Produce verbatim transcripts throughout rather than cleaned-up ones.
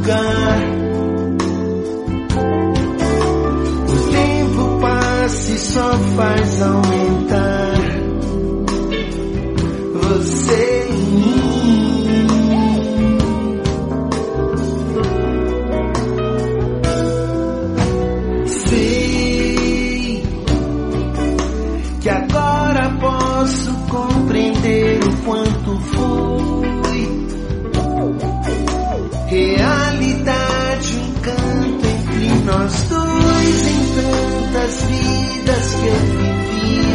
lugar. O tempo passa e só faz aumentar você em mim. Sei que agora posso compreender o quanto fui realidade, um canto entre nós dois, em tantas vidas que eu vivi.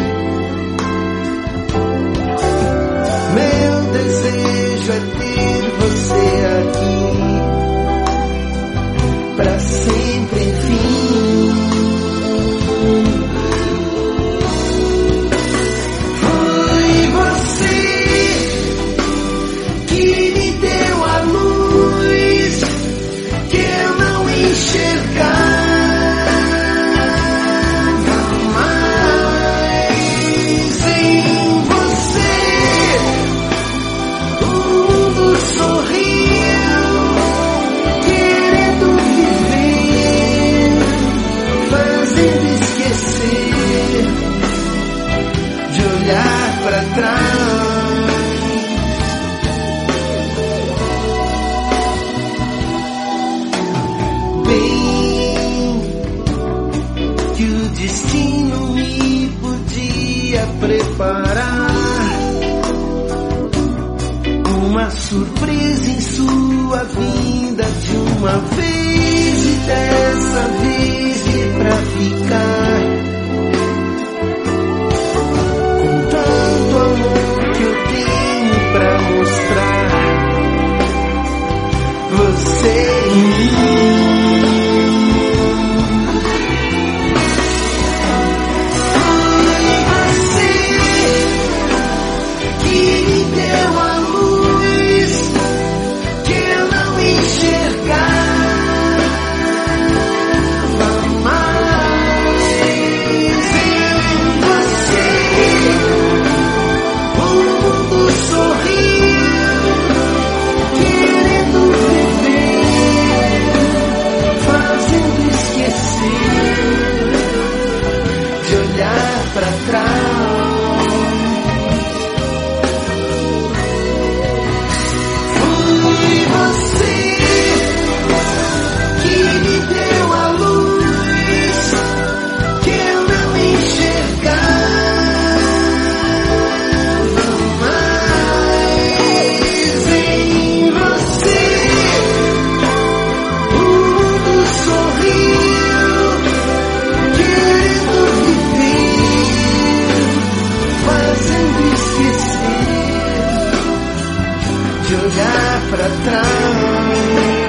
Meu desejo é ter você aqui pra sempre, enfim. Foi você que me deu a luz que eu não enxergava mais. Em você o mundo sorriu, querendo viver, fazendo esquecer de olhar pra trás. Que o destino me podia preparar uma surpresa em sua vinda de uma vez, e dessa vez e pra ficar. Com tanto amor que eu tenho pra mostrar, você em mim. Pra trás, foi você que me deu a luz que eu não enxergava mais. Em você o mundo sorriu, querendo viver, fazendo esquecer de olhar pra trás.